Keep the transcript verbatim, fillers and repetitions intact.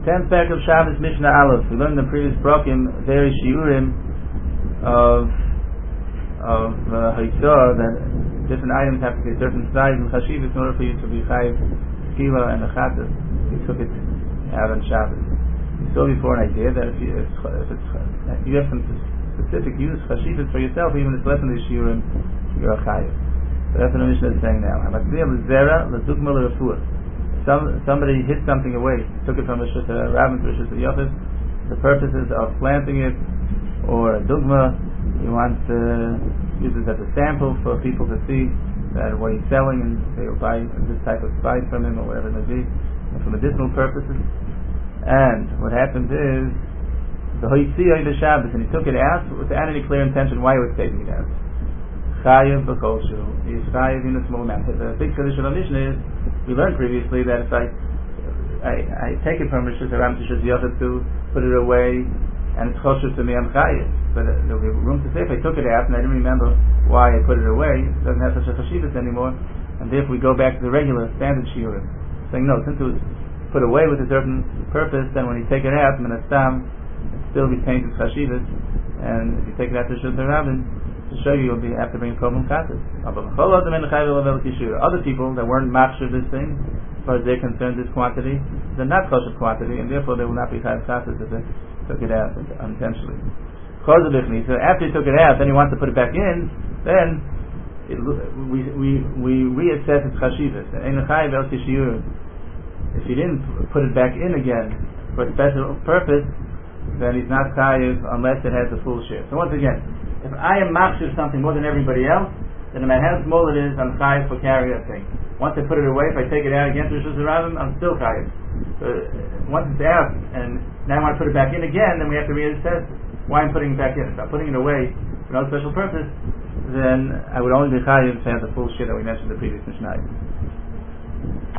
Tenth parak of Shabbos Mishnah Aleph. We learned in the previous brokim various shiurim of of Haisah uh, that different items have to be a certain size and chashivas in order for you to be chayiv tefillah and achatas. We took it out on Shabbos. We saw before an idea that if you if, if it's if you have some specific use chashivas for yourself, even if it's less than the shiurim, you're a chayiv. So that's what the Mishnah is saying now. Some, somebody hit something away, took it from a Rishus Rabbin to a Rishus Yochid, the purposes of planting it, or a dugma, you want to use it as a sample for people to see that what he's selling, and they will buy this type of spice from him, or whatever it may be, for medicinal purposes. And what happens is, the Hoytziyah the Shabbos, and he took it out without any clear intention why he was taking it out. Chayiv b'kolshu. He is chayiv in a small amount. The big tradition of Mishnah is, we learned previously that if I I, I take it from Rishus Rabbin to Rishus Yochid to put it away, and it's choshev to me, I'm chayiv. But uh, there'll be room to say if I took it out and I didn't remember why I put it away, it doesn't have such a chashivas anymore, and therefore we go back to the regular standard shiurim, saying no, since it was put away with a certain purpose, then when you take it out, min hastam, it still retains its chashivas, and if you take it out to Rishus Rabbin, to show you, you'll be have to bring korban katas. Other people that weren't machshav this thing, as far as they're concerned, this quantity, they're not kosher quantity, and therefore they will not be chayav katas if they took it out unintentionally. So after he took it out, then he wants to put it back in, then it, we we we reassess its chashivas. If he didn't put it back in again for a special purpose, then he's not chayiv unless it has a full share. So once again, if I am machshav something more than everybody else, then no matter how small it is, I'm chayiv for carrying that thing. Once I put it away, if I take it out again to Rishus Rabbin, I'm still chayiv. So once it's out, and now I want to put it back in again, then we have to reassess why I'm putting it back in. If I'm putting it away for no special purpose, then I would only be chayiv to have the full share that we mentioned in the previous Mishnah.